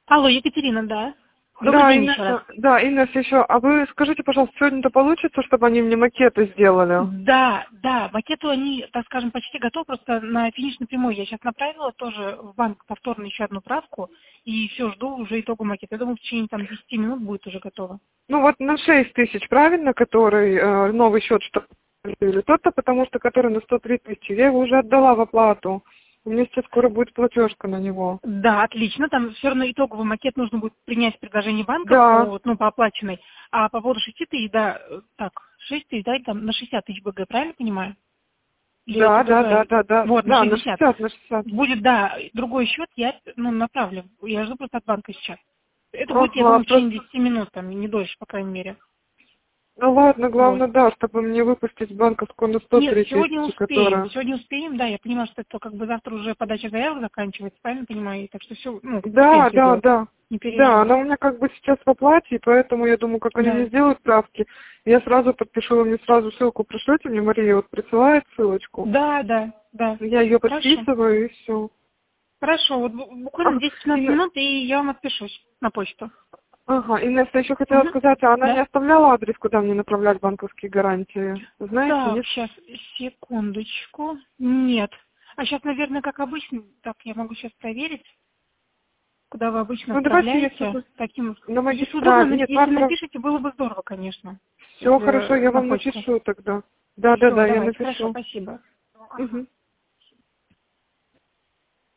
Алло, Екатерина, да? Добрый Да, день еще раз. Инесс, еще. А вы скажите, пожалуйста, сегодня-то получится, чтобы они мне макеты сделали? Да, макеты они, так скажем, почти готовы, просто на финишной прямой. Я сейчас направила тоже в банк повторно еще одну правку, и все, жду уже итога макета. Я думаю, в течение там 10 минут будет уже готово. Ну вот на 6 тысяч, правильно, который новый счет, что или тот-то, потому что который на 103 тысячи, я его уже отдала в оплату. У меня сейчас скоро будет платежка на него. Да, отлично. Там все равно итоговый макет нужно будет принять предложение банка Да, по оплаченной. А по поводу 6 тысяч, да, так, 6 тысяч, да, там на 60 тысяч БГ, правильно понимаю? Или это другая? Вот, на да, на 60. 60, на 60. Будет, да, другой счет, я направлю. Я жду просто от банка сейчас. Это будет, я Ага, думаю, в течение просто, 10 минут, там, не дольше, по крайней мере. ну ладно, Вот. главное, да, чтобы мне выпустить банковскую на Нет, 103 тысячи, которая... сегодня успеем, да, я понимаю, что это как бы завтра уже подача заявок заканчивается, правильно понимаю? Так что все, успеем Да, все да, сделать, да. не Да, переживай. она у меня как бы сейчас в оплате, и поэтому я думаю, как они мне Да, сделают правки, я сразу подпишу, вы мне сразу ссылку пришлете, мне Мария вот присылает ссылочку, да. я ее Хорошо. подписываю и все. Хорошо, вот буквально Ага, 10-15 минут, и я вам отпишусь на почту. ага, Инесса, я еще хотела Мгм. сказать, а она не Да? оставляла адрес, куда мне направлять банковские гарантии? Знаете, Так, нет? сейчас, секундочку. Нет. А сейчас, наверное, как обычно, так, я могу сейчас проверить, куда вы обычно Ну давайте, если отправляете. вы Таким, на если удобно, магистраль, нет, если вам напишите, было бы здорово, конечно, все хорошо, если я на вам почту. напишу тогда. Все, Да, я давайте, хорошо, напишу. спасибо. Угу.